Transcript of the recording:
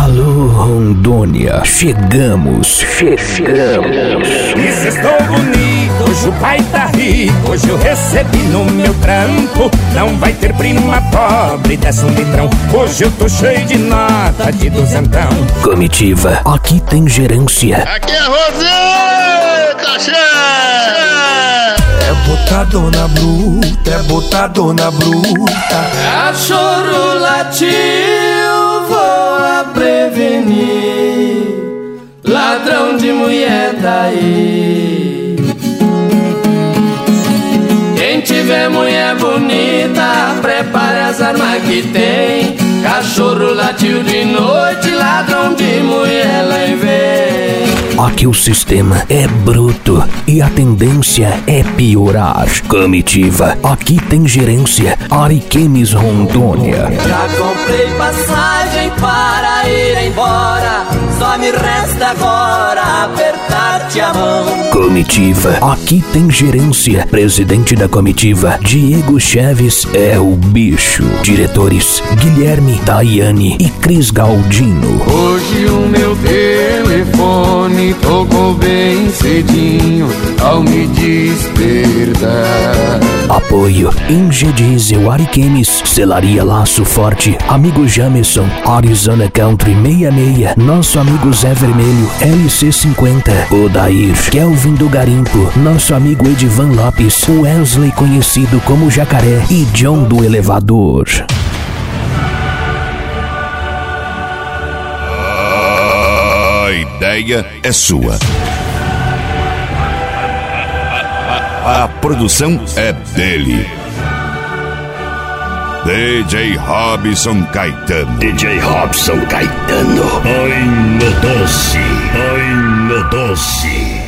Alô, Rondônia, chegamos. E sextou bonito, hoje o pai tá rico, hoje eu recebi no meu trampo. Não vai ter prima pobre, desce um litrão, hoje eu tô cheio de nota de duzentão. Comitiva, aqui tem gerência. Aqui é Roseta, chefe! É botadona bruta, é botadona bruta. Cachorro latiu, vou prevenir. Ladrão de mulher daí. Quem tiver mulher bonita, prepare as armas que tem. Cachorro latiu de noite, ladrão de mulher lá vem. Aqui o sistema é bruto e a tendência é piorar. Comitiva, aqui tem gerência. Ariquemes, Rondônia. Já comprei passagem para ir embora, só me resta agora apertar-te a mão. Comitiva, aqui tem gerência. Presidente da comitiva, Diego Chaves é o bicho. Diretores, Guilherme, Daiane e Cris Galdino. Hoje o meu telefone tocou bem cedinho ao me despertar. Apoio Inge Diesel Ariquemes, Celaria Laço Forte, amigo Jamerson, Arizona Country 66, nosso amigo Zé Vermelho, LC50, Odair, Kelvin do Garimpo, nosso amigo Edivan Lopes, Wesley conhecido como Jacaré e John do Elevador. A ideia é sua. A produção é dele. DJ Robson Caetano. DJ Robson Caetano. Ai, meu doce.